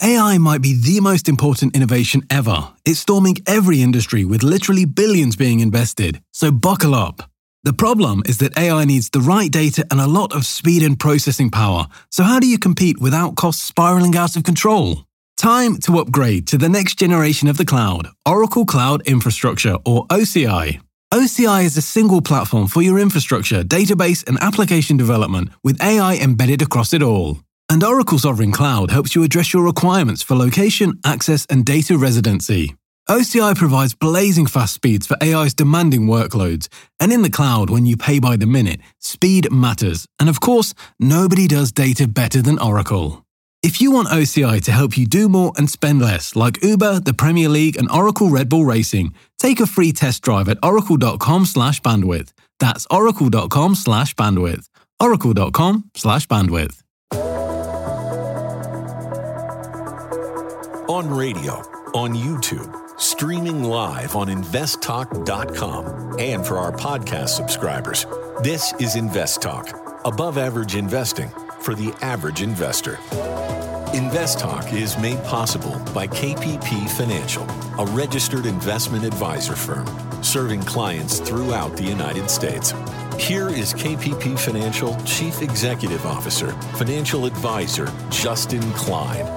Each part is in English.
AI might be the most important innovation ever. It's storming every industry with literally billions being invested. So buckle up. The problem is that AI needs the right data and a lot of speed and processing power. So how do you compete without costs spiraling out of control? Time to upgrade to the next generation of the cloud, Oracle Cloud Infrastructure, or OCI. OCI is a single platform for your infrastructure, database, and application development with AI embedded across it all. And Oracle Sovereign Cloud helps you address your requirements for location, access, and data residency. OCI provides blazing fast speeds for AI's demanding workloads. And in the cloud, when you pay by the minute, speed matters. And of course, nobody does data better than Oracle. If you want OCI to help you do more and spend less, like Uber, the Premier League, and Oracle Red Bull Racing, take a free test drive at oracle.com/bandwidth. That's oracle.com/bandwidth. oracle.com/bandwidth. On radio, on YouTube, streaming live on investtalk.com, and for our podcast subscribers. This is InvestTalk, above average investing for the average investor. InvestTalk is made possible by KPP Financial, a registered investment advisor firm serving clients throughout the United States. Here is KPP Financial Chief Executive Officer, Financial Advisor Justin Klein.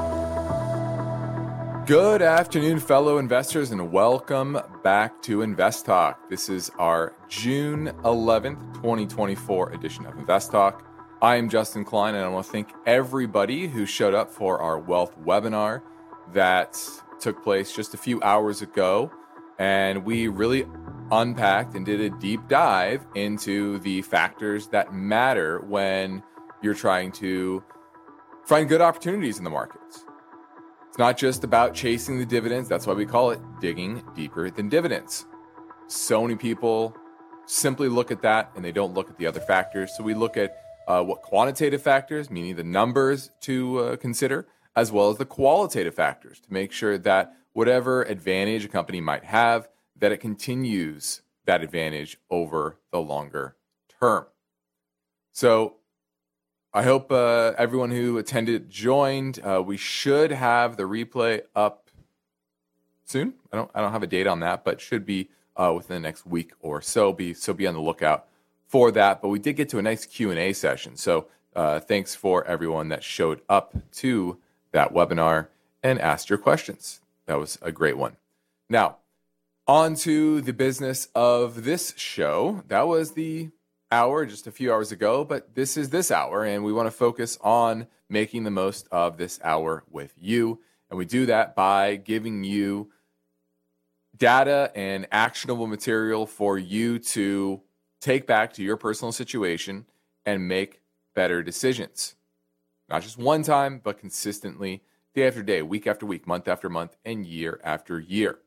Good afternoon, fellow investors, and welcome back to Invest Talk. This is our June 11th, 2024 edition of Invest Talk. I am Justin Klein, and I want to thank everybody who showed up for our wealth webinar that took place just a few hours ago. And we really unpacked and did a deep dive into the factors that matter when you're trying to find good opportunities in the markets. It's not just about chasing the dividends. That's why we call it digging deeper than dividends. So many people simply look at that and they don't look at the other factors. So we look at what quantitative factors, meaning the numbers to consider, as well as the qualitative factors to make sure that whatever advantage a company might have, that it continues that advantage over the longer term. So I hope everyone who attended joined. We should have the replay up soon. I don't have a date on that, but should be within the next week or so. Be on the lookout for that. But we did get to a nice Q&A session. So thanks for everyone that showed up to that webinar and asked your questions. That was a great one. Now, on to the business of this show. That was the hour just a few hours ago, but this is this hour, and we want to focus on making the most of this hour with you. And we do that by giving you data and actionable material for you to take back to your personal situation and make better decisions. Not just one time, but consistently, day after day, week after week, month after month, and year after year.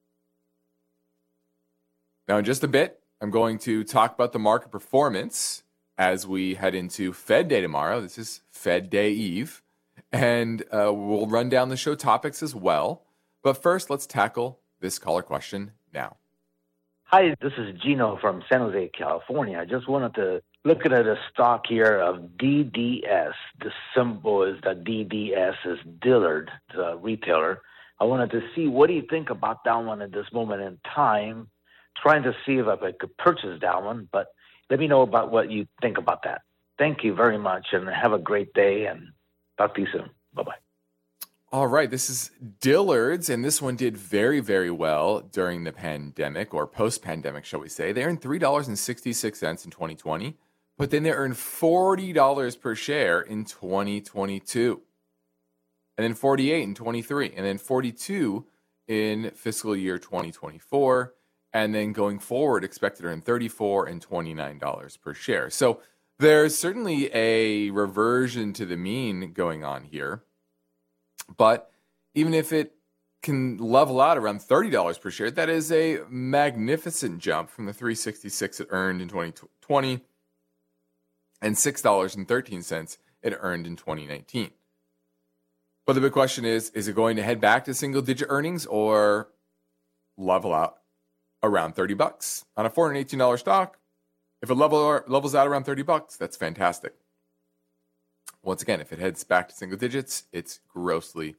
Now, in just a bit, I'm going to talk about the market performance as we head into Fed Day tomorrow. This is Fed Day Eve. And we'll run down the show topics as well. But first, let's tackle this caller question now. Hi, this is Gino from San Jose, California. I just wanted to look at a stock here of DDS. The symbol is the DDS is Dillard, the retailer. I wanted to see, what do you think about that one at this moment in time? Trying to see if I could purchase that one, but let me know about what you think about that. Thank you very much, and have a great day, and talk to you soon. Bye-bye. All right, this is Dillard's, and this one did very, very well during the pandemic, or post-pandemic, shall we say. They earned $3.66 in 2020, but then they earned $40 per share in 2022, and then $48 in 23, and then $42 in fiscal year 2024, and then going forward, expected to earn $34 and $29 per share. So there's certainly a reversion to the mean going on here. But even if it can level out around $30 per share, that is a magnificent jump from the $3.66 it earned in 2020 and $6.13 it earned in 2019. But the big question is it going to head back to single-digit earnings or level out around $30 on a $418 stock? If it levels out around $30, that's fantastic. Once again, if it heads back to single digits, it's grossly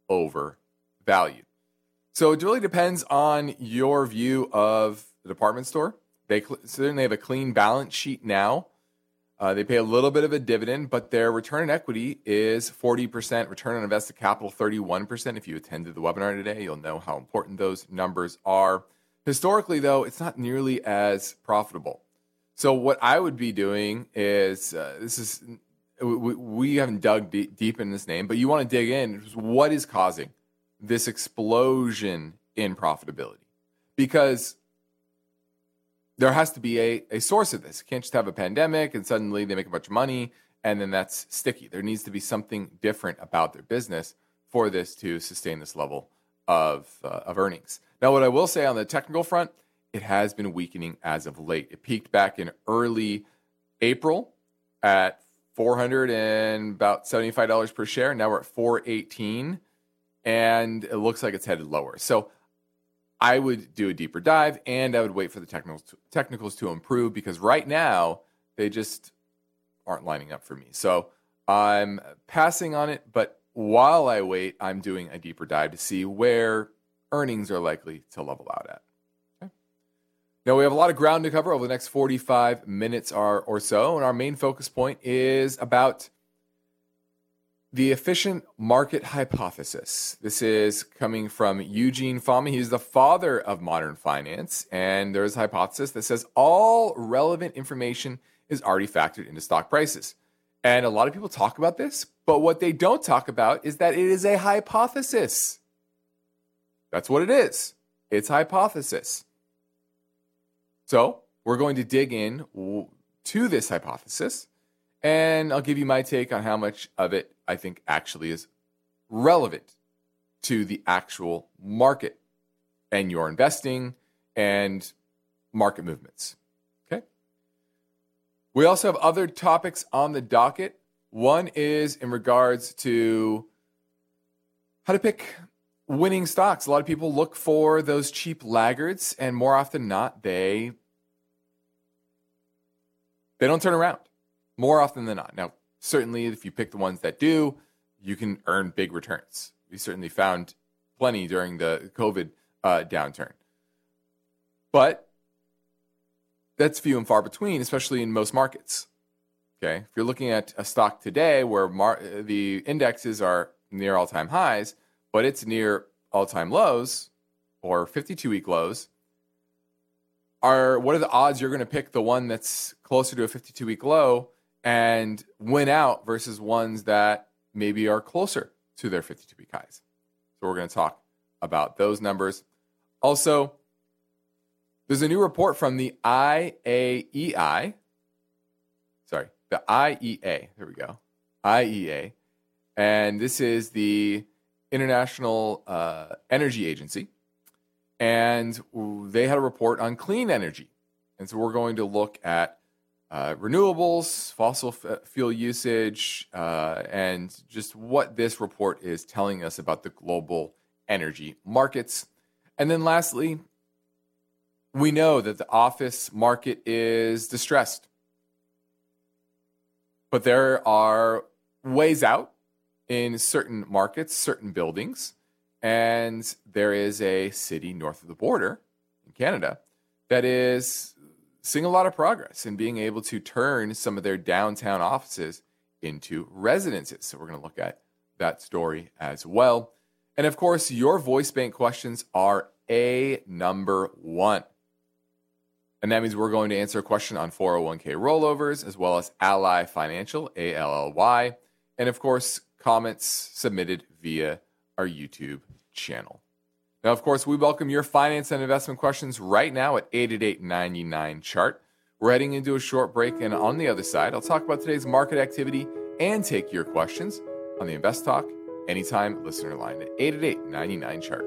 overvalued. So it really depends on your view of the department store. They certainly have a clean balance sheet now. They pay a little bit of a dividend, but their return on equity is 40%, return on invested capital 31%. If you attended the webinar today, you'll know how important those numbers are. Historically, though, it's not nearly as profitable. So what I would be doing is, we haven't dug deep in this name, but you want to dig in. What is causing this explosion in profitability? Because there has to be a source of this. You can't just have a pandemic and suddenly they make a bunch of money and then that's sticky. There needs to be something different about their business for this to sustain this level of earnings. Now, what I will say on the technical front, it has been weakening as of late. It peaked back in early April at $475 per share. Now we're at $418, and it looks like it's headed lower. So I would do a deeper dive, and I would wait for the technicals to improve, because right now they just aren't lining up for me. So I'm passing on it, but while I wait, I'm doing a deeper dive to see where earnings are likely to level out at. Okay. Now, we have a lot of ground to cover over the next 45 minutes or so, and our main focus point is about the efficient market hypothesis. This is coming from Eugene Fama. He's the father of modern finance. And there's a hypothesis that says all relevant information is already factored into stock prices. And a lot of people talk about this, but what they don't talk about is that it is a hypothesis. That's what it is. It's a hypothesis. So we're going to dig in to this hypothesis, and I'll give you my take on how much of it I think actually is relevant to the actual market and your investing and market movements. Okay. We also have other topics on the docket. One is in regards to how to pick winning stocks. A lot of people look for those cheap laggards, and more often than not, they don't turn around. More often than not. Now, certainly, if you pick the ones that do, you can earn big returns. We certainly found plenty during the COVID downturn. But that's few and far between, especially in most markets. Okay, if you're looking at a stock today where the indexes are near all-time highs, but it's near all-time lows or 52-week lows, what are the odds you're going to pick the one that's closer to a 52-week low and win out versus ones that maybe are closer to their 52-week highs? So we're going to talk about those numbers. Also, there's a new report from the IEA. There we go. IEA. And this is the International Energy Agency. And they had a report on clean energy. And so we're going to look at renewables, fossil fuel usage, and just what this report is telling us about the global energy markets. And then lastly, we know that the office market is distressed. But there are ways out in certain markets, certain buildings, and there is a city north of the border in Canada that is seeing a lot of progress in being able to turn some of their downtown offices into residences. So we're going to look at that story as well. And of course, your voice bank questions are number one. And that means we're going to answer a question on 401k rollovers, as well as Ally Financial, ALLY, and of course, comments submitted via our YouTube channel. Now, of course, we welcome your finance and investment questions right now at 888-99-CHART. We're heading into a short break, and on the other side, I'll talk about today's market activity and take your questions on the Invest Talk Anytime listener line at 888-99-CHART.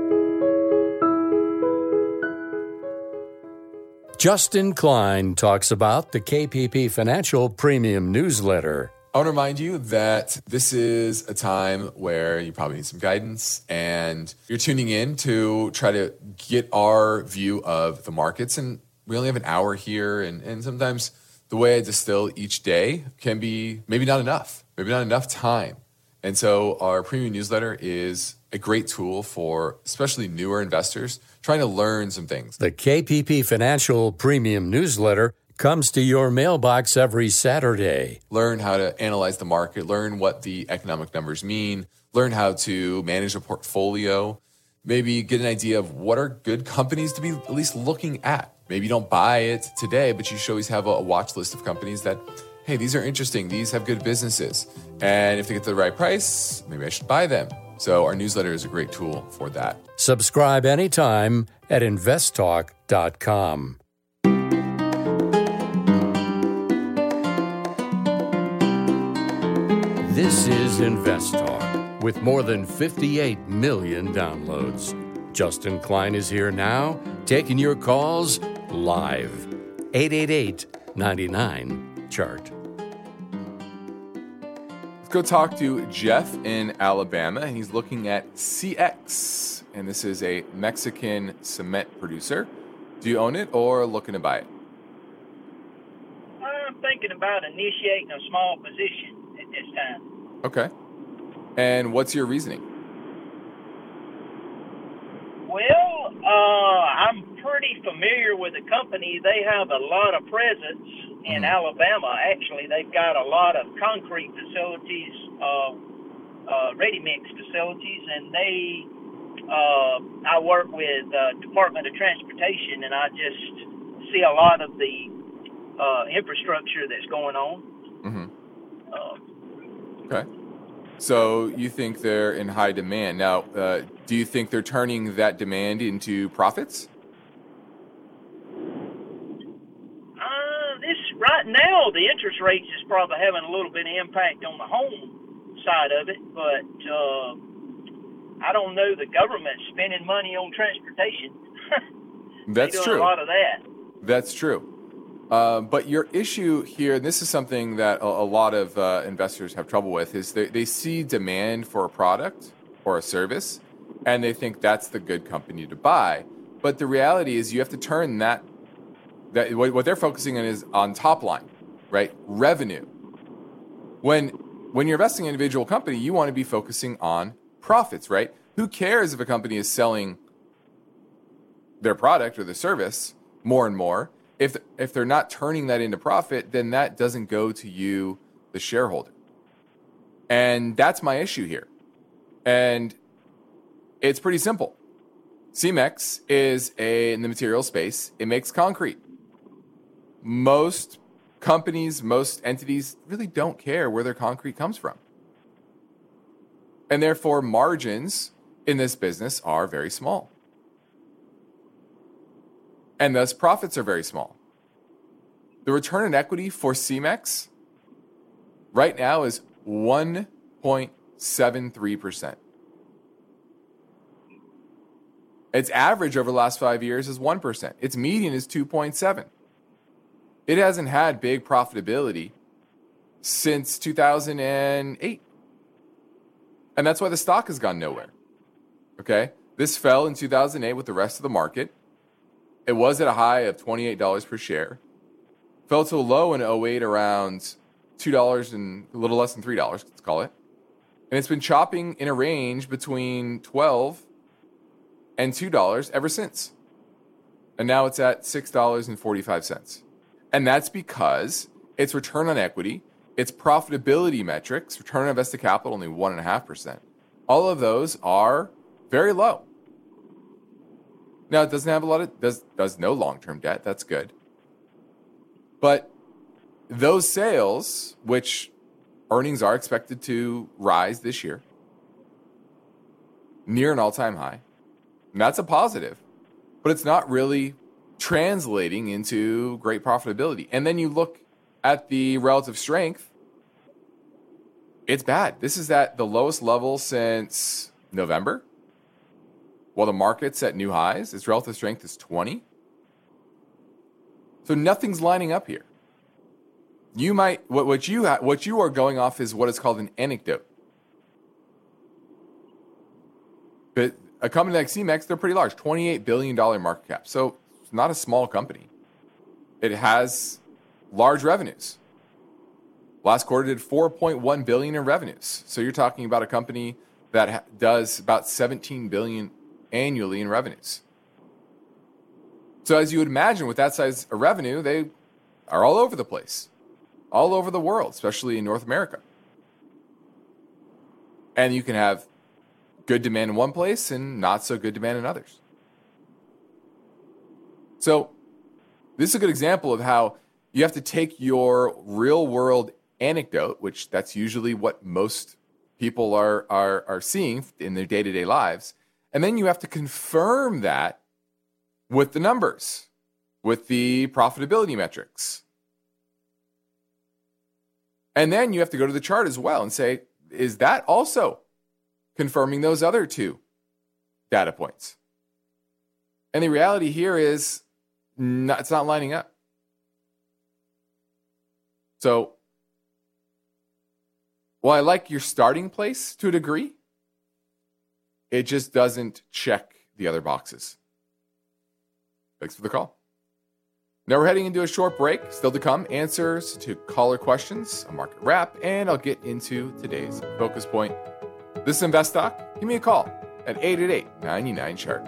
Justin Klein talks about the KPP Financial Premium Newsletter. I want to remind you that this is a time where you probably need some guidance, and you're tuning in to try to get our view of the markets. And we only have an hour here, and sometimes the way I distill each day can be maybe not enough time. And so our premium newsletter is a great tool for especially newer investors trying to learn some things. The KPP Financial Premium Newsletter comes to your mailbox every Saturday. Learn how to analyze the market, learn what the economic numbers mean, learn how to manage a portfolio, maybe get an idea of what are good companies to be at least looking at. Maybe you don't buy it today, but you should always have a watch list of companies that, hey, these are interesting, these have good businesses. And if they get to the right price, maybe I should buy them. So our newsletter is a great tool for that. Subscribe anytime at investtalk.com. This is Invest Talk with more than 58 million downloads. Justin Klein is here now, taking your calls live. 888-99-CHART. Let's go talk to Jeff in Alabama. He's looking at CX, and this is a Mexican cement producer. Do you own it or looking to buy it? I'm thinking about initiating a small position at this time. Okay. And what's your reasoning? Well, I'm pretty familiar with the company. They have a lot of presence in Alabama. Actually, they've got a lot of concrete facilities, ready-mix facilities, and I work with Department of Transportation, and I just see a lot of the infrastructure that's going on. Okay. So you think they're in high demand. Now, do you think they're turning that demand into profits? Right now, the interest rates is probably having a little bit of impact on the home side of it, but I don't know. The government's spending money on transportation. That's true. A lot of that. That's true. But your issue here, and this is something that a lot of investors have trouble with, is they see demand for a product or a service, and they think that's the good company to buy. But the reality is you have to turn that what they're focusing on is on top line, right? Revenue. When you're investing in an individual company, you want to be focusing on profits, right? Who cares if a company is selling their product or their service more and more? If they're not turning that into profit, then that doesn't go to you, the shareholder. And that's my issue here. And it's pretty simple. Cemex is in the material space. It makes concrete. Most companies, most entities really don't care where their concrete comes from. And therefore, margins in this business are very small. And thus, profits are very small. The return on equity for Cemex right now is 1.73%. Its average over the last 5 years is 1%. Its median is 2.7%. It hasn't had big profitability since 2008. And that's why the stock has gone nowhere. Okay? This fell in 2008 with the rest of the market. It was at a high of $28 per share. Fell to a low in 2008 around $2 and a little less than $3, let's call it. And it's been chopping in a range between $12 and $2 ever since. And now it's at $6.45. And that's because its return on equity, its profitability metrics, return on invested capital only 1.5%. All of those are very low. Now, it doesn't have a lot of, does no long-term debt. That's good. But those sales, which earnings are expected to rise this year, near an all-time high, and that's a positive. But it's not really translating into great profitability. And then you look at the relative strength, it's bad. This is at the lowest level since November. While the market's at new highs, its relative strength is 20. So nothing's lining up here. You might what you are going off is what is called an anecdote. But a company like Cemex, they're pretty large, $28 billion market cap. So it's not a small company. It has large revenues. Last quarter did $4.1 billion in revenues. So you're talking about a company that does about $17 billion annually in revenues. So as you would imagine, with that size of revenue, they are all over the place, all over the world, especially in North America. And you can have good demand in one place and not so good demand in others. So this is a good example of how you have to take your real world anecdote, which that's usually what most people are seeing in their day-to-day lives, and then you have to confirm that with the numbers, with the profitability metrics. And then you have to go to the chart as well and say, is that also confirming those other two data points? And the reality here is it's not lining up. So, while I like your starting place to a degree, it just doesn't check the other boxes. Thanks for the call. Now we're heading into a short break. Still to come, answers to caller questions, a market wrap, and I'll get into today's focus point. This is Invest Talk. Give me a call at 888-99-CHART.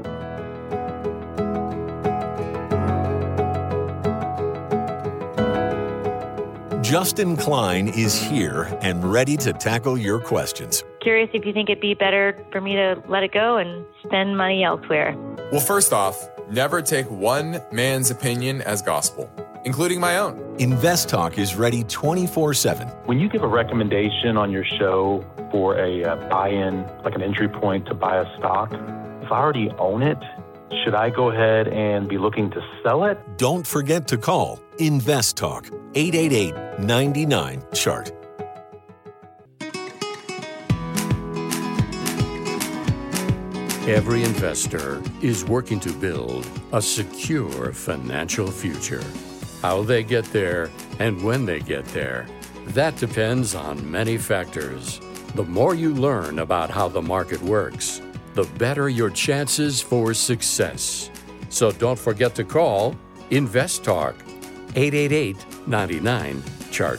Justin Klein is here and ready to tackle your questions. Curious if you think it'd be better for me to let it go and spend money elsewhere. Well, first off, never take one man's opinion as gospel, including my own. Invest Talk is ready 24/7. When you give a recommendation on your show for a buy-in, like an entry point to buy a stock, if I already own it, should I go ahead and be looking to sell it? Don't forget to call Invest Talk, 888-99-CHART. Every investor is working to build a secure financial future. How they get there and when they get there, that depends on many factors. The more you learn about how the market works, the better your chances for success. So don't forget to call Invest Talk, 888-99-CHART.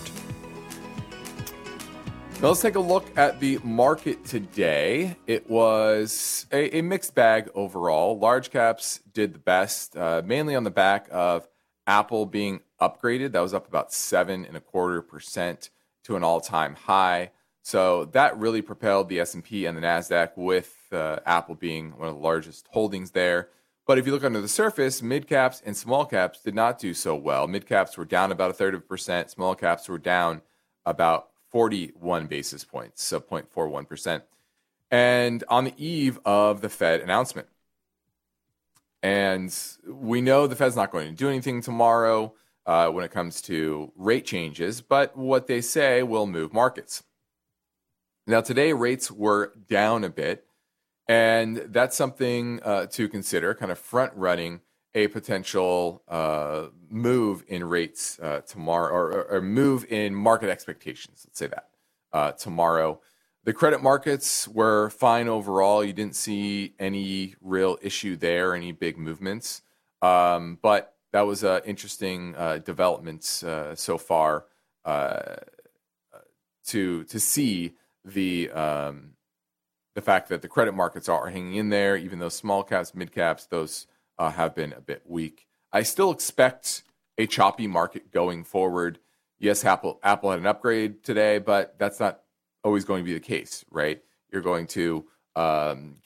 Now let's take a look at the market today. It was a mixed bag overall. Large caps did the best, mainly on the back of Apple being upgraded. That was up about 7.25% to an all-time high. So that really propelled the S&P and the NASDAQ, with Apple being one of the largest holdings there. But if you look under the surface, mid caps and small caps did not do so well. Mid caps were down about 0.33%. Small caps were down about 41 basis points, so 0.41%. And on the eve of the Fed announcement. And we know the Fed's not going to do anything tomorrow when it comes to rate changes, but what they say will move markets. Now, today, rates were down a bit, and that's something to consider, kind of front-running a potential move in rates tomorrow, or move in market expectations, let's say that, tomorrow. The credit markets were fine overall. You didn't see any real issue there, any big movements. But that was an interesting developments so far to see the fact that the credit markets are hanging in there, even though small caps, mid caps, those have been a bit weak. I still expect a choppy market going forward. Yes, Apple had an upgrade today, but that's not always going to be the case, right? You're going to have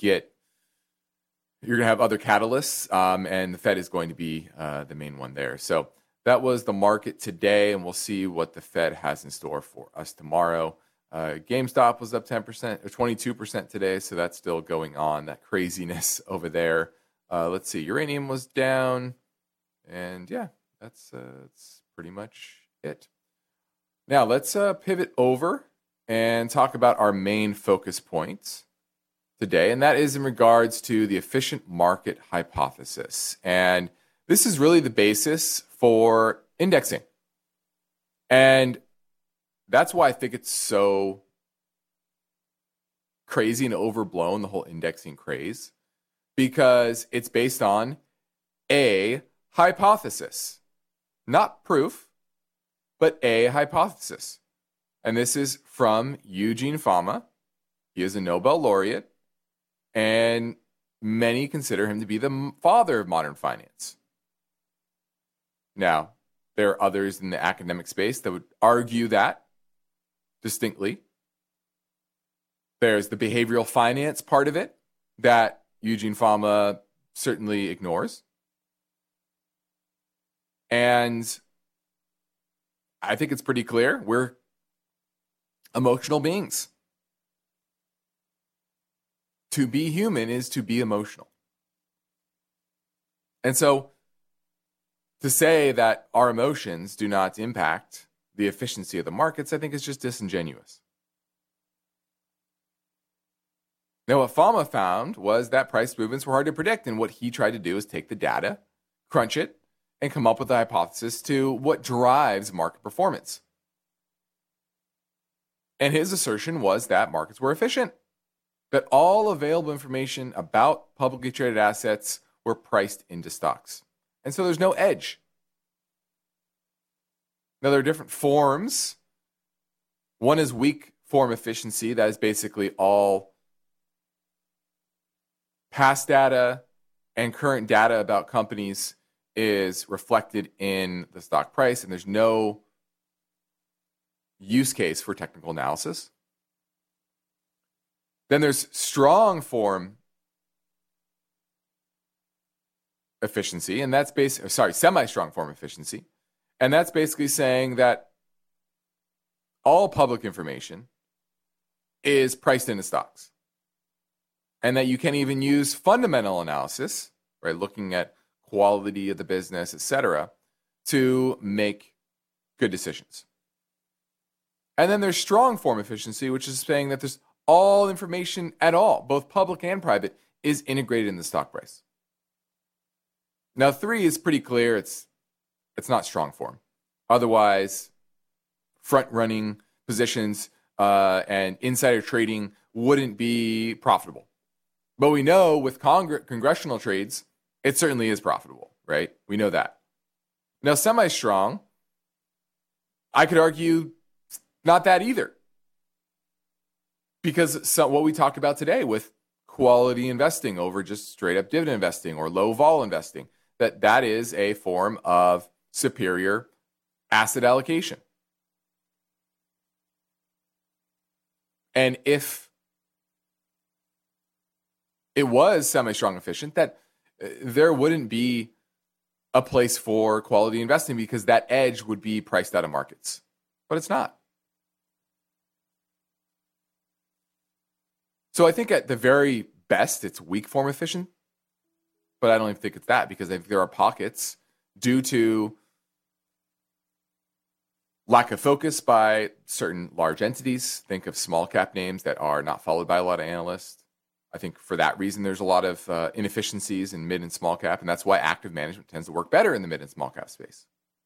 other catalysts, and the Fed is going to be the main one there. So that was the market today, and we'll see what the Fed has in store for us tomorrow. GameStop was up 10% or 22% today, so that's still going on, that craziness over there. Let's see, uranium was down, and yeah, that's pretty much it. Now let's pivot over and talk about our main focus points today, and that is in regards to the efficient market hypothesis. And this is really the basis for indexing. And that's why I think it's so crazy and overblown, the whole indexing craze, because it's based on a hypothesis. Not proof, but a hypothesis. and this is from Eugene Fama. He is a Nobel laureate, and many consider him to be the father of modern finance. Now, there are others in the academic space that would argue that distinctly. There's the behavioral finance part of it that Eugene Fama certainly ignores. And I think it's pretty clear we're emotional beings. To be human is to be emotional. And so to say that our emotions do not impact the efficiency of the markets, I think is just disingenuous. Now, what Fama found was that price movements were hard to predict, and what he tried to do is take the data, crunch it, and come up with a hypothesis to what drives market performance. And his assertion was that markets were efficient, that all available information about publicly traded assets were priced into stocks. And so there's no edge. Now, there are different forms. One is weak form efficiency. That is basically all past data and current data about companies is reflected in the stock price, and there's no use case for technical analysis. Then there's strong form efficiency, and that's semi-strong form efficiency. And that's basically saying that all public information is priced into stocks. And that you can even use fundamental analysis, right, looking at quality of the business, etc., to make good decisions. And then there's strong form efficiency, which is saying that there's all information at all, both public and private, is integrated in the stock price. Now, 3 is pretty clear. It's not strong form. Otherwise, front-running positions and insider trading wouldn't be profitable. But we know with congressional trades, it certainly is profitable, right? We know that. Now, semi-strong, I could argue not that either. Because what we talked about today with quality investing over just straight-up dividend investing or low-vol investing, that is a form of superior asset allocation. And if it was semi-strong efficient, that there wouldn't be a place for quality investing because that edge would be priced out of markets. But it's not. So I think at the very best, it's weak form efficient. But I don't even think it's that, because I think there are pockets due to lack of focus by certain large entities. Think of small cap names that are not followed by a lot of analysts. I think for that reason, there's a lot of inefficiencies in mid and small cap, and that's why active management tends to work better in the mid and small cap space.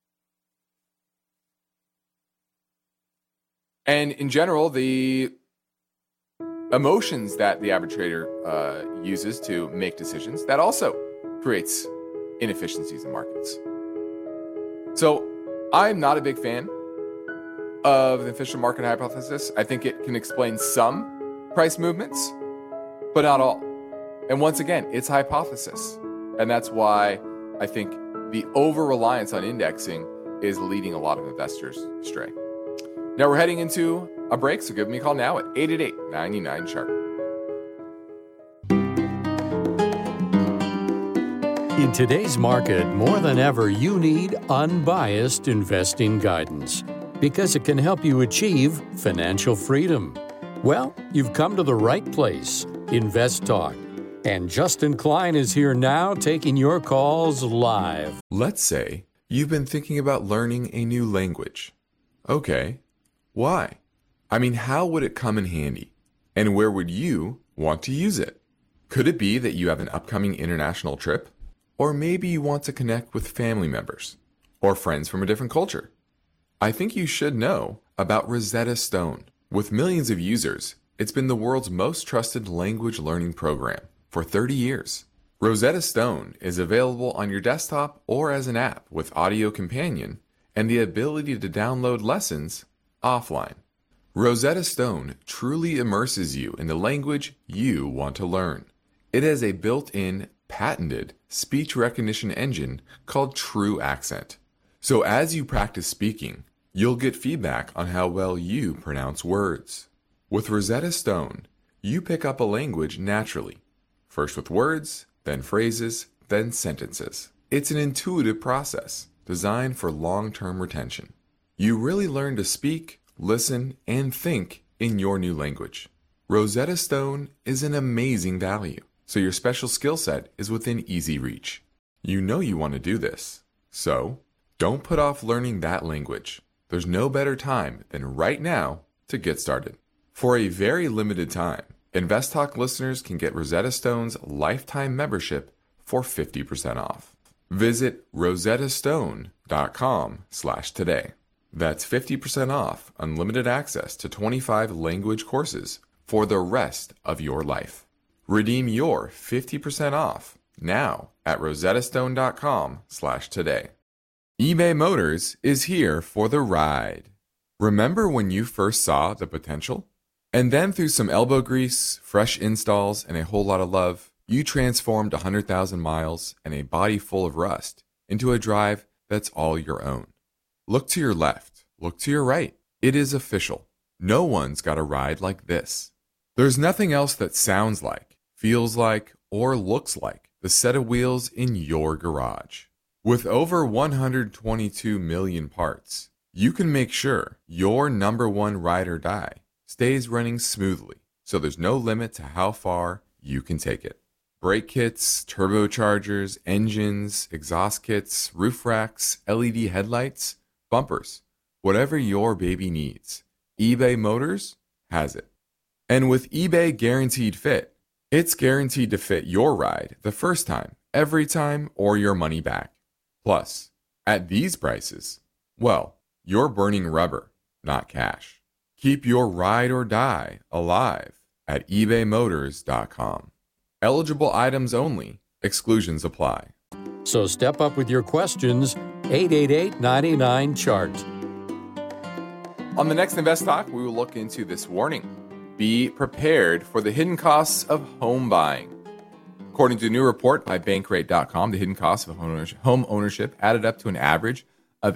And in general, the emotions that the average trader uses to make decisions, that also creates inefficiencies in markets. So I'm not a big fan of the efficient market hypothesis. I think it can explain some price movements, but not all. And once again, it's a hypothesis. And that's why I think the over-reliance on indexing is leading a lot of investors astray. Now we're heading into a break, so give me a call now at 888-99-CHART. In today's market, more than ever, you need unbiased investing guidance because it can help you achieve financial freedom. Well, you've come to the right place, Invest Talk. And Justin Klein is here now taking your calls live. Let's say you've been thinking about learning a new language. Okay, why? I mean, how would it come in handy? And where would you want to use it? Could it be that you have an upcoming international trip? Or maybe you want to connect with family members or friends from a different culture. I think you should know about Rosetta Stone. With millions of users, it's been the world's most trusted language learning program for 30 years. Rosetta Stone is available on your desktop or as an app with Audio Companion and the ability to download lessons offline. Rosetta Stone truly immerses you in the language you want to learn. It has a built-in, patented speech recognition engine called True Accent. So as you practice speaking, you'll get feedback on how well you pronounce words. With Rosetta Stone, you pick up a language naturally, first with words, then phrases, then sentences. It's an intuitive process designed for long-term retention. You really learn to speak, listen, and think in your new language. Rosetta Stone is an amazing value, so your special skill set is within easy reach. You know you want to do this, so don't put off learning that language. There's no better time than right now to get started. For a very limited time, InvestTalk listeners can get Rosetta Stone's lifetime membership for 50% off. Visit rosettastone.com/today. That's 50% off unlimited access to 25 language courses for the rest of your life. Redeem your 50% off now at rosettastone.com/today. eBay Motors is here for the ride. Remember when you first saw the potential? And then through some elbow grease, fresh installs, and a whole lot of love, you transformed 100,000 miles and a body full of rust into a drive that's all your own. Look to your left. Look to your right. It is official. No one's got a ride like this. There's nothing else that sounds like, feels like, or looks like the set of wheels in your garage. With over 122 million parts, you can make sure your number one ride or die stays running smoothly, so there's no limit to how far you can take it. Brake kits, turbochargers, engines, exhaust kits, roof racks, LED headlights, bumpers, whatever your baby needs, eBay Motors has it. And with eBay Guaranteed Fit, it's guaranteed to fit your ride the first time, every time, or your money back. Plus, at these prices, well, you're burning rubber, not cash. Keep your ride or die alive at ebaymotors.com. Eligible items only. Exclusions apply. So step up with your questions. 888-99-CHART. On the next Invest Talk, we will look into this warning. Be prepared for the hidden costs of home buying. According to a new report by Bankrate.com, the hidden costs of home ownership added up to an average of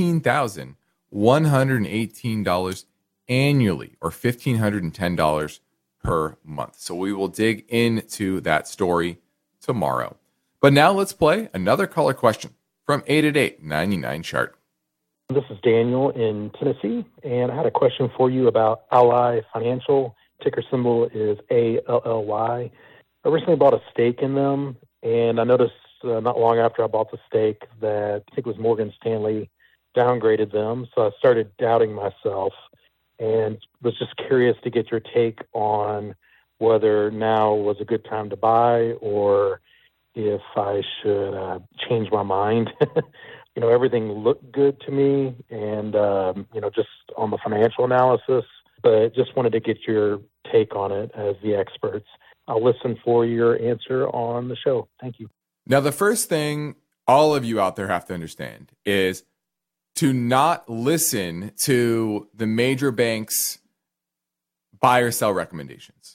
$18,118 annually, or $1,510 per month. So we will dig into that story tomorrow. But now let's play another caller question from 888-99-CHART. This is Daniel in Tennessee, and I had a question for you about Ally Financial. Ticker symbol is ALLY. I recently bought a stake in them, and I noticed not long after I bought the stake that I think it was Morgan Stanley downgraded them. So I started doubting myself and was just curious to get your take on whether now was a good time to buy or if I should change my mind. Everything looked good to me and, just on the financial analysis, but just wanted to get your take on it as the experts. I'll listen for your answer on the show. Thank you. Now, the first thing all of you out there have to understand is to not listen to the major banks' buy or sell recommendations.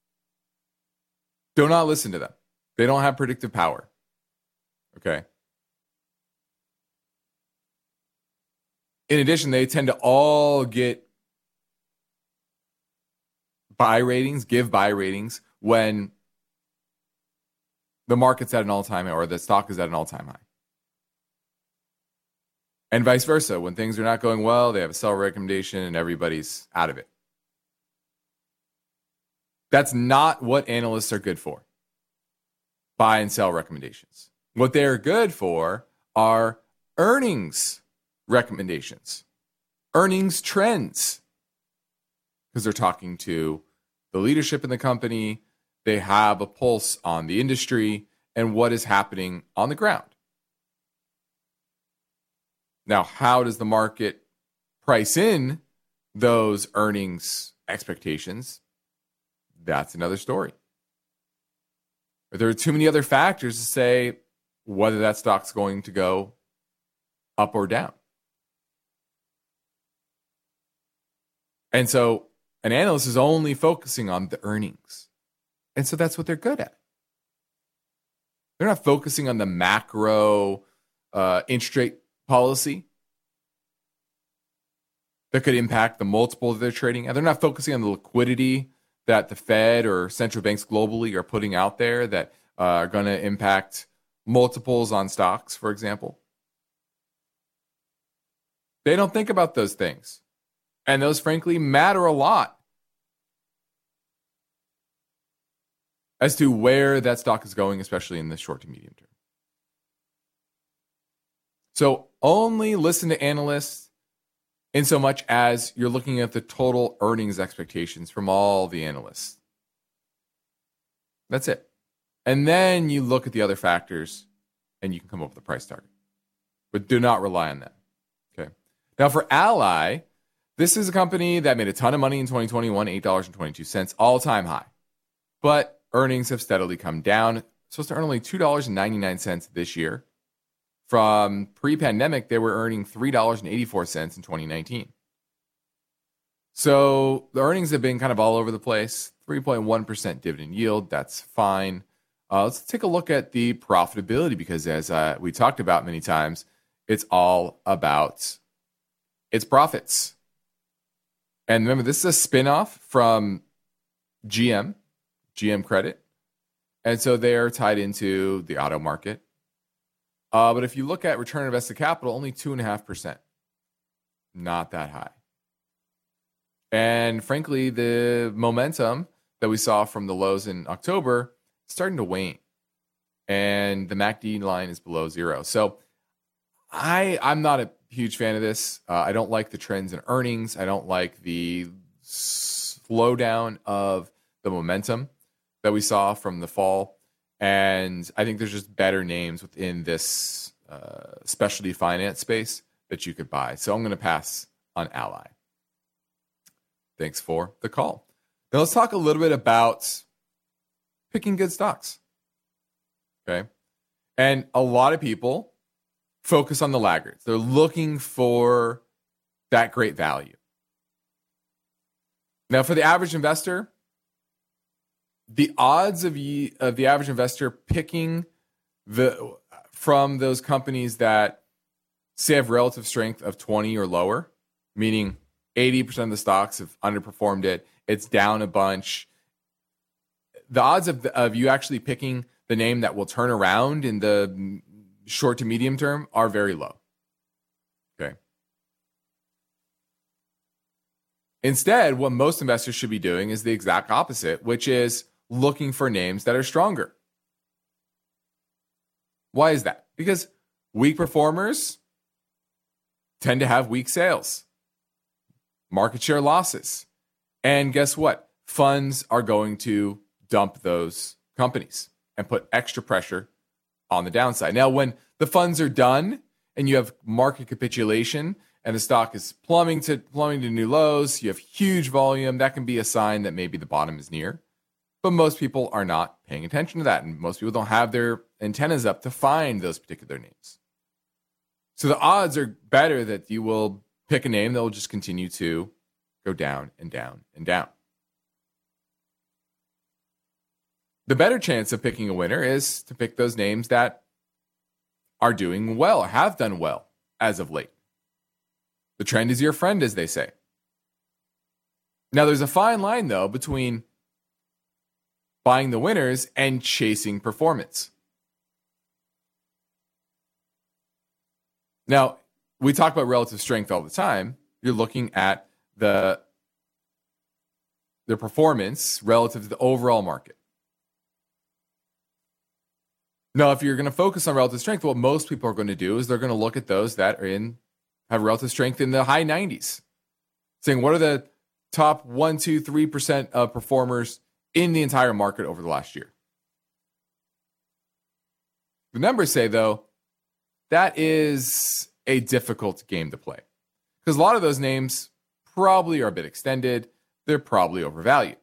Do not listen to them. They don't have predictive power. Okay? In addition, they tend to all give buy ratings when the market's at an all-time high or the stock is at an all-time high. And vice versa. When things are not going well, they have a sell recommendation and everybody's out of it. That's not what analysts are good for. Buy and sell recommendations. What they're good for are earnings recommendations, earnings trends, because they're talking to the leadership in the company. They have a pulse on the industry and what is happening on the ground. Now, how does the market price in those earnings expectations? That's another story. But there are too many other factors to say whether that stock's going to go up or down. And so an analyst is only focusing on the earnings. And so that's what they're good at. They're not focusing on the macro interest rate policy that could impact the multiple that they're trading at. They're not focusing on the liquidity that the Fed or central banks globally are putting out there that are going to impact multiples on stocks, for example. They don't think about those things. And those, frankly, matter a lot as to where that stock is going, especially in the short to medium term. So only listen to analysts in so much as you're looking at the total earnings expectations from all the analysts. That's it. And then you look at the other factors and you can come up with a price target. But do not rely on that. Okay. Now for Ally, this is a company that made a ton of money in 2021, $8.22, all-time high. But earnings have steadily come down. Supposed to earn only $2.99 this year. From pre-pandemic, they were earning $3.84 in 2019. So the earnings have been kind of all over the place. 3.1% dividend yield, that's fine. Let's take a look at the profitability because as we talked about many times, it's all about its profits. And remember, this is a spin-off from GM Credit. And so they are tied into the auto market. But if you look at return on invested capital, only 2.5%. Not that high. And frankly, the momentum that we saw from the lows in October is starting to wane. And the MACD line is below zero. So I'm not a huge fan of this. I don't like the trends in earnings. I don't like the slowdown of the momentum that we saw from the fall. And I think there's just better names within this specialty finance space that you could buy. So I'm going to pass on Ally. Thanks for the call. Now let's talk a little bit about picking good stocks. Okay. And a lot of people focus on the laggards. They're looking for that great value. Now for the average investor, the odds of the average investor picking from those companies that say have relative strength of 20 or lower, meaning 80% of the stocks have underperformed it, it's down a bunch. The odds of you actually picking the name that will turn around in the short to medium term are very low. Okay. Instead, what most investors should be doing is the exact opposite, which is looking for names that are stronger. Why is that? Because weak performers tend to have weak sales, market share losses. And guess what? Funds are going to dump those companies and put extra pressure on the downside. Now, when the funds are done and you have market capitulation and the stock is plummeting to new lows, you have huge volume, that can be a sign that maybe the bottom is near. But most people are not paying attention to that. And most people don't have their antennas up to find those particular names. So the odds are better that you will pick a name that will just continue to go down and down and down. The better chance of picking a winner is to pick those names that are doing well, or have done well as of late. The trend is your friend, as they say. Now, there's a fine line, though, between buying the winners and chasing performance. Now, we talk about relative strength all the time. You're looking at the performance relative to the overall market. Now, if you're going to focus on relative strength, what most people are going to do is they're going to look at those that have relative strength in the high 90s, saying what are the top 1, 2, 3% of performers in the entire market over the last year. The numbers say, though, that is a difficult game to play because a lot of those names probably are a bit extended. They're probably overvalued.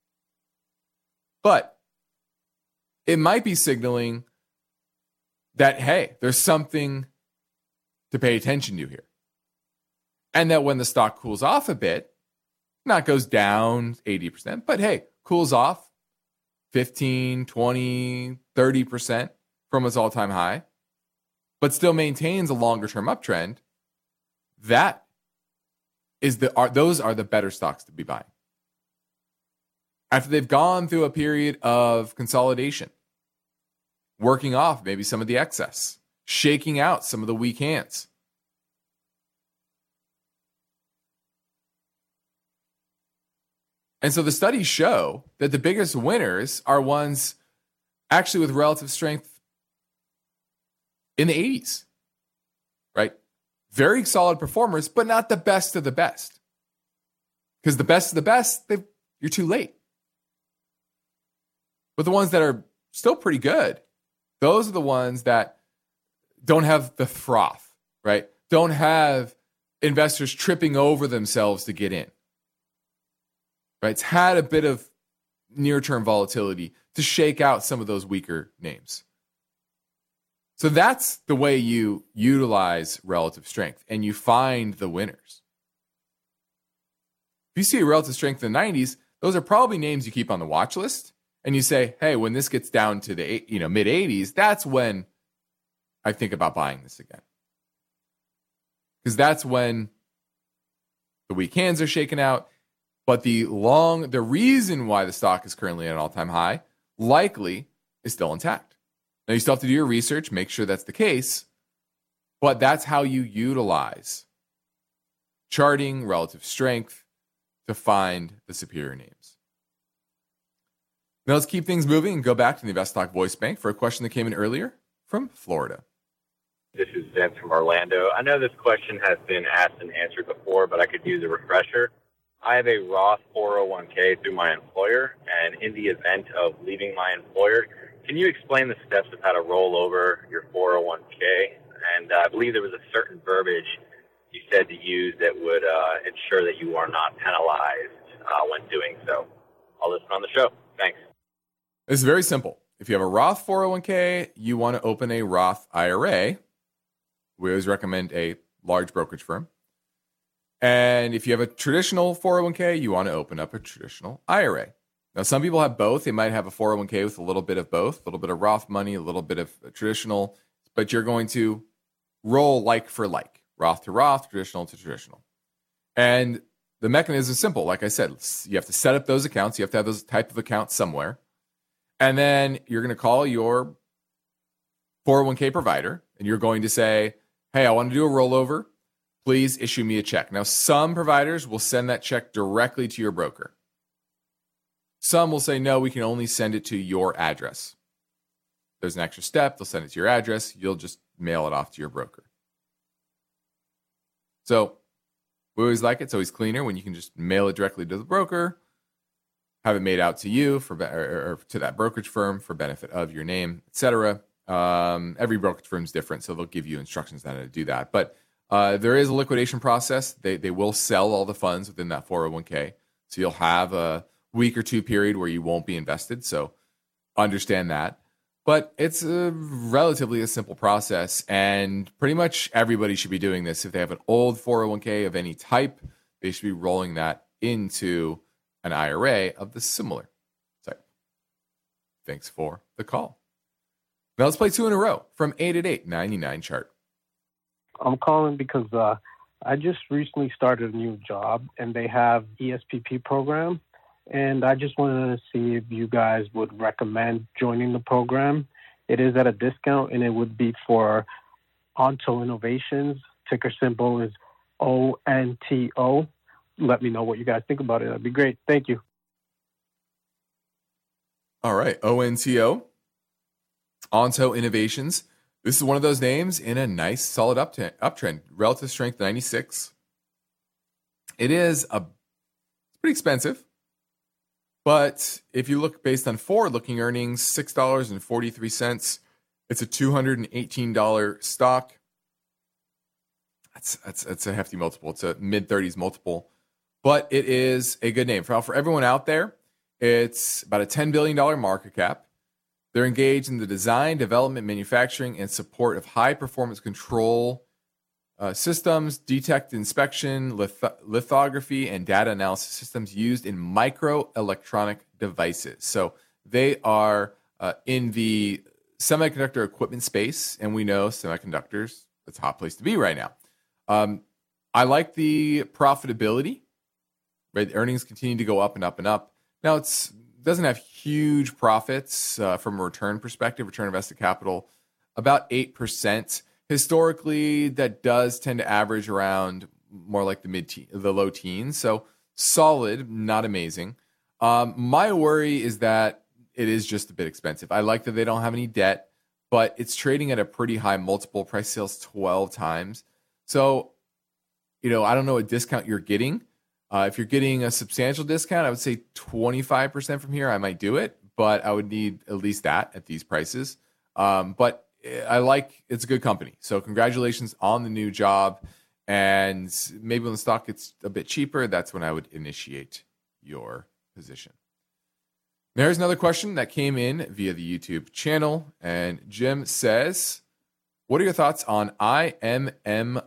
But it might be signaling that, hey, there's something to pay attention to here. And that when the stock cools off a bit, Not goes down 80%, but hey, cools off 15, 20, 30% from its all-time high, but still maintains a longer-term uptrend, those are the better stocks to be buying. After they've gone through a period of consolidation, working off maybe some of the excess, shaking out some of the weak hands. And so the studies show that the biggest winners are ones actually with relative strength in the 80s, right? Very solid performers, but not the best of the best. Because the best of the best, you're too late. But the ones that are still pretty good, those are the ones that don't have the froth, right? Don't have investors tripping over themselves to get in. Right? It's had a bit of near-term volatility to shake out some of those weaker names. So that's the way you utilize relative strength, and you find the winners. If you see a relative strength in the 90s, those are probably names you keep on the watch list, and you say, hey, when this gets down to the mid-80s, that's when I think about buying this again. Because that's when the weak hands are shaken out, but the reason why the stock is currently at an all-time high likely is still intact. Now, you still have to do your research, make sure that's the case, but that's how you utilize charting, relative strength to find the superior names. Now, let's keep things moving and go back to the InvestTalk Voice Bank for a question that came in earlier from Florida. This is Vince from Orlando. I know this question has been asked and answered before, but I could use a refresher. I have a Roth 401k through my employer, and in the event of leaving my employer, can you explain the steps of how to roll over your 401k? And I believe there was a certain verbiage you said to use that would ensure that you are not penalized when doing so. I'll listen on the show. Thanks. It's very simple. If you have a Roth 401k, you want to open a Roth IRA. We always recommend a large brokerage firm. And if you have a traditional 401k, you want to open up a traditional IRA. Now, some people have both. They might have a 401k with a little bit of both, a little bit of Roth money, a little bit of traditional, but you're going to roll like for like, Roth to Roth, traditional to traditional. And the mechanism is simple. Like I said, you have to set up those accounts. You have to have those type of accounts somewhere. And then you're going to call your 401k provider, and you're going to say, hey, I want to do a rollover. Please issue me a check. Now, some providers will send that check directly to your broker. Some will say, no, we can only send it to your address. There's an extra step. They'll send it to your address. You'll just mail it off to your broker. So we always like it. It's always cleaner when you can just mail it directly to the broker, have it made out to you or to that brokerage firm for benefit of your name, etc. Every brokerage firm is different, so they'll give you instructions on how to do that. But there is a liquidation process. They will sell all the funds within that 401k. So you'll have a week or two period where you won't be invested. So understand that. But it's relatively a simple process. And pretty much everybody should be doing this. If they have an old 401k of any type, they should be rolling that into an IRA of the similar type. Thanks for the call. Now let's play two in a row from 888-99 chart. I'm calling because I just recently started a new job, and they have ESPP program, and I just wanted to see if you guys would recommend joining the program. It is at a discount, and it would be for Onto Innovations. Ticker symbol is ONTO. Let me know what you guys think about it. That'd be great. Thank you. All right, ONTO, Onto Innovations. This is one of those names in a nice, solid uptrend. Relative strength 96. It is pretty expensive, but if you look based on forward-looking earnings, $6.43. It's a $218 stock. That's a hefty multiple. It's a mid-30s multiple, but it is a good name. For everyone out there, it's about a $10 billion market cap. They're engaged in the design, development, manufacturing, and support of high-performance control systems, detect inspection, lithography, and data analysis systems used in microelectronic devices. So they are in the semiconductor equipment space, and we know semiconductors, it's a hot place to be right now. I like the profitability. Right, the earnings continue to go up and up and up. Now, it doesn't have huge profits from a return perspective, return on invested capital, about 8%. Historically, that does tend to average around more like the low teens. So solid, not amazing. My worry is that it is just a bit expensive. I like that they don't have any debt, but it's trading at a pretty high multiple. Price sales 12 times. So, I don't know what discount you're getting. If you're getting a substantial discount, I would say 25% from here. I might do it, but I would need at least that at these prices. But it's a good company. So congratulations on the new job. And maybe when the stock gets a bit cheaper, that's when I would initiate your position. There's another question that came in via the YouTube channel. And Jim says, what are your thoughts on IMMR?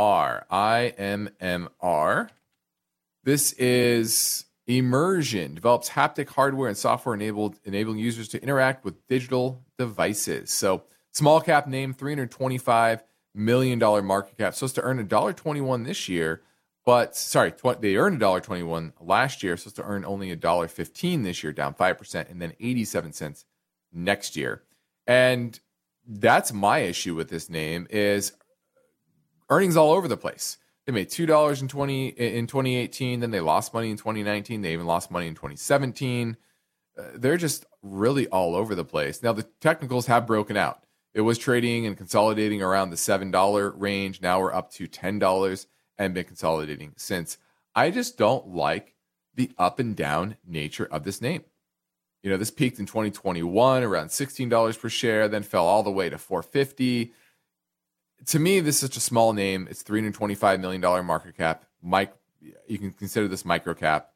IMMR. This is Immersion, develops haptic hardware and software enabling users to interact with digital devices. So small cap name, $325 million market cap. Supposed to earn $1.21 this year, but they earned $1.21 last year. Supposed to earn only $1.15 this year, down 5%, and then 87 cents next year. And that's my issue with this name is earnings all over the place. They made $2 in 2018, then they lost money in 2019. They even lost money in 2017. They're just really all over the place. Now, the technicals have broken out. It was trading and consolidating around the $7 range. Now we're up to $10 and been consolidating since. I just don't like the up and down nature of this name. This peaked in 2021 around $16 per share, then fell all the way to $4.50. To me, this is such a small name. It's $325 million market cap. You can consider this micro cap.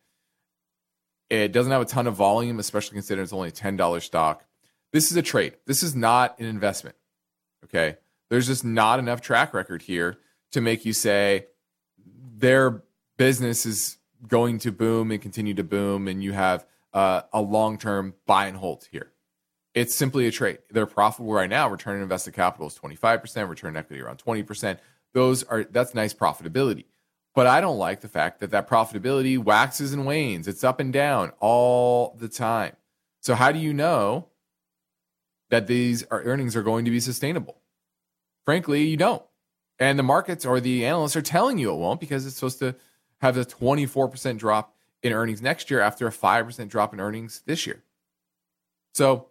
It doesn't have a ton of volume, especially considering it's only a $10 stock. This is a trade. This is not an investment. Okay? There's just not enough track record here to make you say their business is going to boom and continue to boom, and you have a long-term buy and hold here. It's simply a trade. They're profitable right now. Return on invested capital is 25%, return on equity around 20%. That's nice profitability. But I don't like the fact that profitability waxes and wanes. It's up and down all the time. So how do you know that these earnings are going to be sustainable? Frankly, you don't. And the markets or the analysts are telling you it won't because it's supposed to have a 24% drop in earnings next year after a 5% drop in earnings this year. So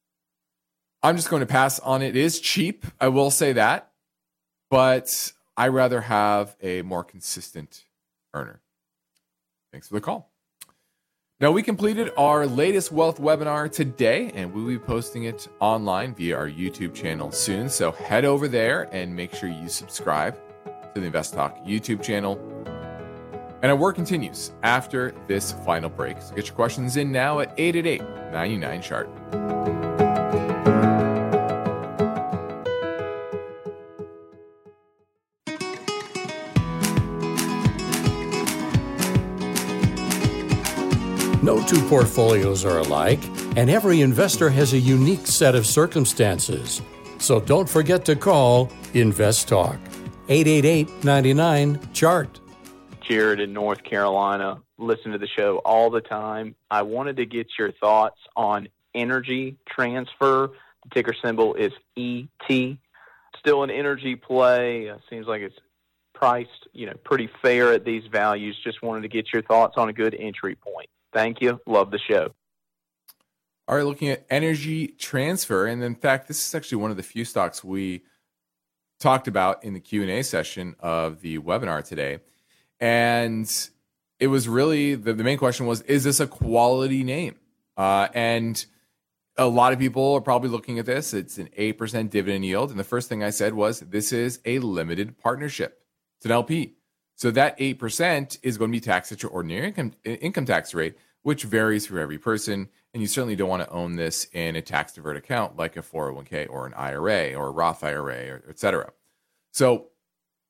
I'm just going to pass on it. It is cheap, I will say that, but I rather have a more consistent earner. Thanks for the call. Now, we completed our latest wealth webinar today, and we'll be posting it online via our YouTube channel soon. So head over there and make sure you subscribe to the Invest Talk YouTube channel. And our work continues after this final break. So get your questions in now at 888-99-CHART. No two portfolios are alike, and every investor has a unique set of circumstances. So don't forget to call Invest Talk, 888-99-CHART. Jared in North Carolina, listen to the show all the time. I wanted to get your thoughts on Energy Transfer. The ticker symbol is ET. Still an energy play. Seems like it's priced, pretty fair at these values. Just wanted to get your thoughts on a good entry point. Thank you. Love the show. All right, looking at Energy Transfer. And in fact, this is actually one of the few stocks we talked about in the Q&A session of the webinar today. And it was really, the main question was, is this a quality name? And a lot of people are probably looking at this. It's an 8% dividend yield. And the first thing I said was, this is a limited partnership. It's an LP. So that 8% is going to be taxed at your ordinary income tax rate, which varies for every person. And you certainly don't want to own this in a tax deferred account like a 401k or an IRA or a Roth IRA, or et cetera. So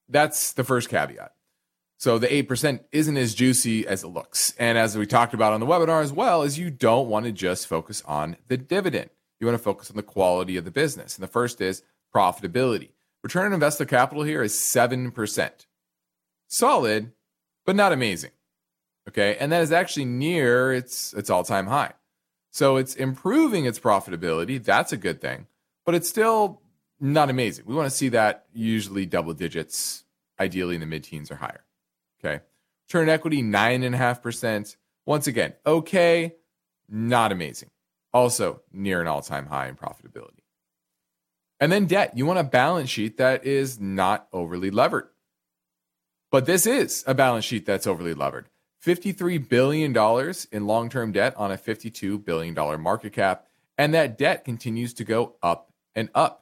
that's the first caveat. So the 8% isn't as juicy as it looks. And as we talked about on the webinar as well, is you don't want to just focus on the dividend. You want to focus on the quality of the business. And the first is profitability. Return on invested capital here is 7%. Solid, but not amazing. Okay, and that is actually near its all-time high. So it's improving its profitability. That's a good thing, but it's still not amazing. We want to see that usually double digits, ideally in the mid-teens or higher. Okay, return on equity 9.5%. Once again, okay, not amazing. Also near an all-time high in profitability. And then debt. You want a balance sheet that is not overly levered. But this is a balance sheet that's overly levered. $53 billion in long-term debt on a $52 billion market cap. And that debt continues to go up and up.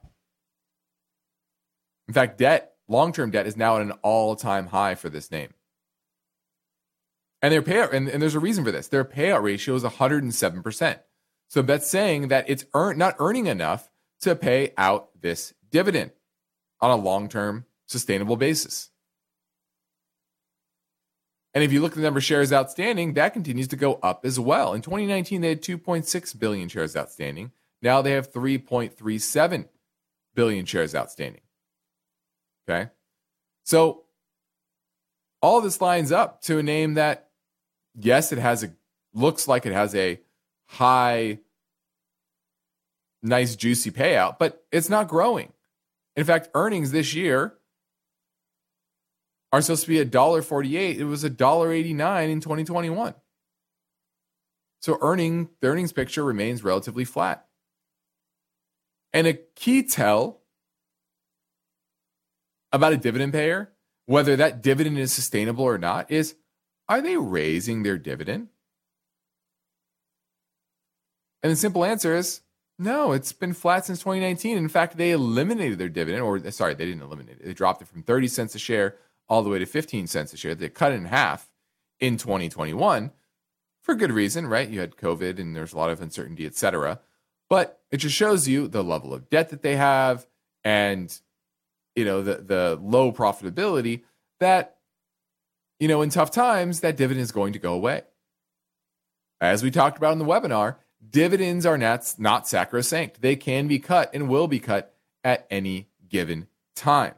In fact, long-term debt is now at an all-time high for this name. And their payout, and there's a reason for this. Their payout ratio is 107%. So that's saying that it's not earning enough to pay out this dividend on a long-term sustainable basis. And if you look at the number of shares outstanding, that continues to go up as well. In 2019, they had 2.6 billion shares outstanding. Now they have 3.37 billion shares outstanding. Okay? So all of this lines up to a name that, yes, looks like it has a high, nice, juicy payout, but it's not growing. In fact, earnings this year are supposed to be $1.48. It was $1.89 in 2021. So the earnings picture remains relatively flat. And a key tell about a dividend payer, whether that dividend is sustainable or not, is, are they raising their dividend? And the simple answer is no, it's been flat since 2019. In fact, they eliminated their dividend, they didn't eliminate it. They dropped it from 30 cents a share all the way to 15 cents a share. They cut it in half in 2021 for good reason, right? You had COVID and there's a lot of uncertainty, etc. But it just shows you the level of debt that they have and, the low profitability that, in tough times, that dividend is going to go away. As we talked about in the webinar, dividends are not sacrosanct. They can be cut and will be cut at any given time.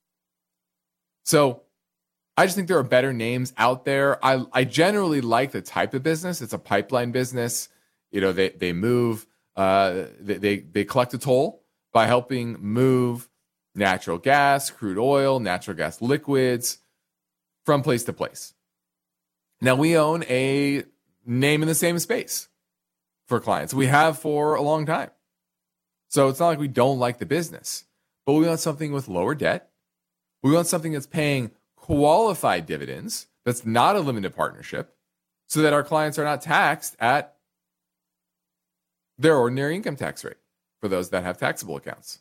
So I just think there are better names out there. I generally like the type of business. It's a pipeline business. They move, they collect a toll by helping move natural gas, crude oil, natural gas liquids from place to place. Now we own a name in the same space for clients. We have for a long time. So it's not like we don't like the business, but we want something with lower debt. We want something that's paying qualified dividends, that's not a limited partnership, so that our clients are not taxed at their ordinary income tax rate for those that have taxable accounts.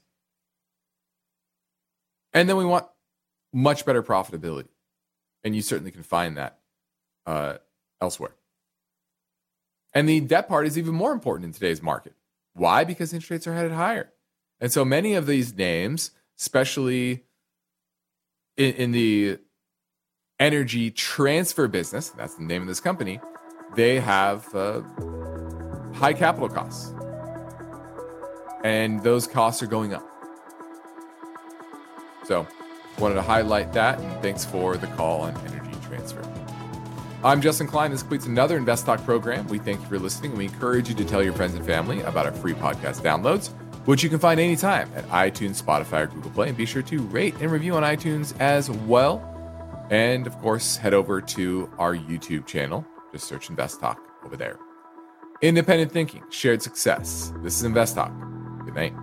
And then we want much better profitability. And you certainly can find that elsewhere. And the debt part is even more important in today's market. Why? Because interest rates are headed higher. And so many of these names, especially in the energy transfer business, that's the name of this company, they have high capital costs. And those costs are going up. So wanted to highlight that, and thanks for the call on energy transfer. I'm Justin Klein. This completes another Invest Talk program. We thank you for listening, and we encourage you to tell your friends and family about our free podcast downloads, which you can find anytime at iTunes, Spotify, or Google Play. And be sure to rate and review on iTunes as well. And, of course, head over to our YouTube channel. Just search Invest Talk over there. Independent thinking, shared success. This is Invest Talk. Good night.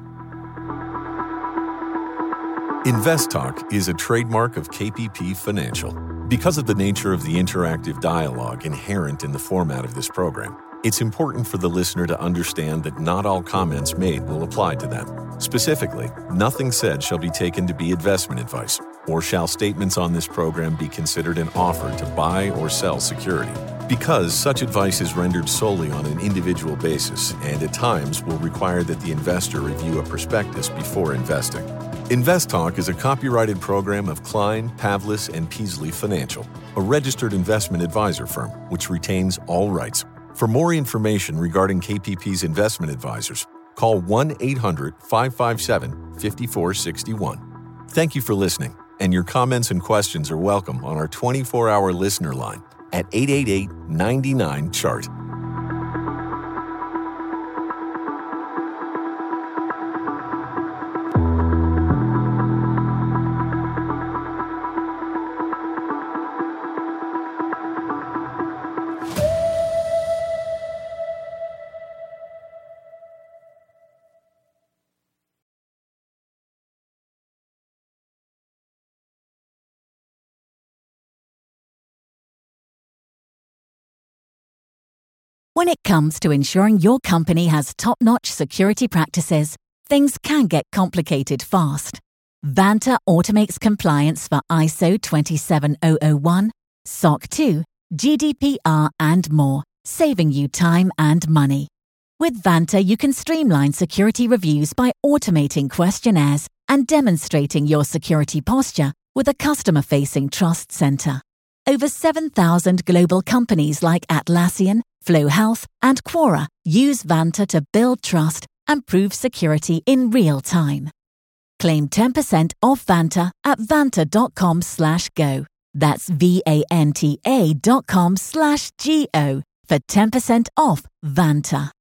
Invest Talk is a trademark of KPP Financial. Because of the nature of the interactive dialogue inherent in the format of this program, it's important for the listener to understand that not all comments made will apply to them. Specifically, nothing said shall be taken to be investment advice, or shall statements on this program be considered an offer to buy or sell security. Because such advice is rendered solely on an individual basis and at times will require that the investor review a prospectus before investing. InvestTalk is a copyrighted program of Klein, Pavlis, and Peasley Financial, a registered investment advisor firm which retains all rights. For more information regarding KPP's investment advisors, call 1-800-557-5461. Thank you for listening, and your comments and questions are welcome on our 24-hour listener line at 888-99-CHART. When it comes to ensuring your company has top-notch security practices, things can get complicated fast. Vanta automates compliance for ISO 27001, SOC 2, GDPR, and more, saving you time and money. With Vanta, you can streamline security reviews by automating questionnaires and demonstrating your security posture with a customer-facing Trust Center. Over 7,000 global companies like Atlassian, Flow Health, and Quora use Vanta to build trust and prove security in real time. Claim 10% off Vanta at vanta.com/go. That's VANTA.com/GO for 10% off Vanta.